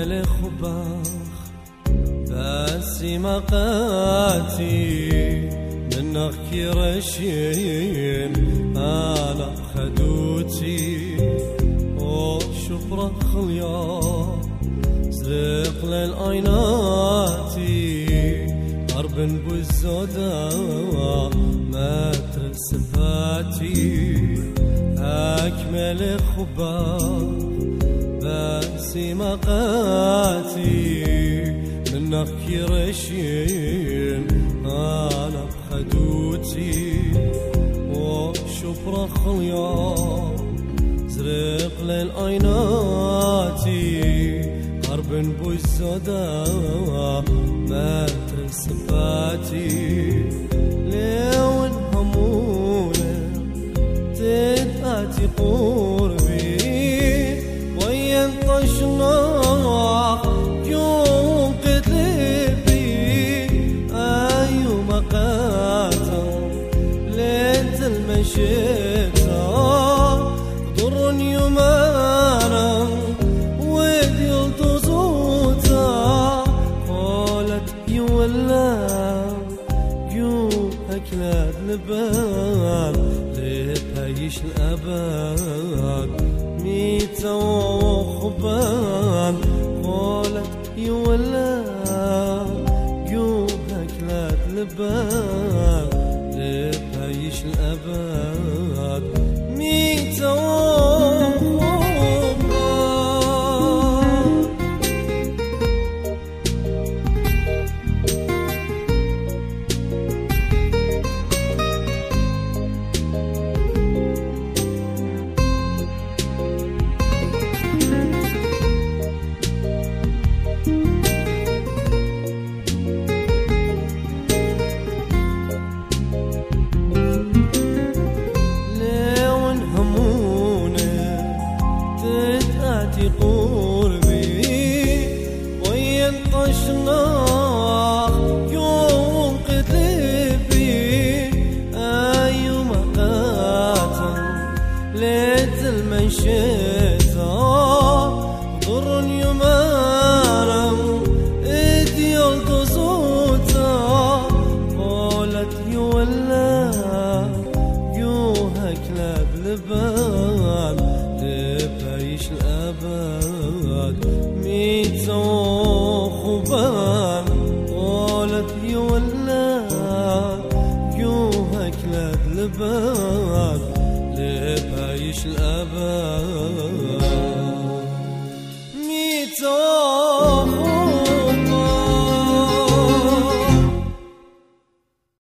أكمل خباخ بس مقاتي منك كرشين أنا خدوتي وشفرة خليا زرق للعيناتي قرب بالزودا ما ترسفاتي أكمل خباخ بس مقاتي منك كرشين أنا بخدوتي وشفرة خليا زرق للعيناتي قرب بالزودا ما ترسفاتي لون همونة تتأتي قربي وينطشنا يوم قلبي أيو مقاتا ليت المشيتا ضر يمانا وديل تزوتا قالت يولا يو أكلاد لبان لبايش الأبان ميتا وخبان قالت يولا يو أكلاد لبان لبايش الأبان ميتا وخبان قربي وينطشنا يوم قلبي أيو مقاتا ليت المنشيتا ضر يمانا إديال دزوتا قالت يولا يو هكلا بلبان لبايش الأبد ميتا وخبان قالت يولا يو هكلاد لبان لبايش الأبد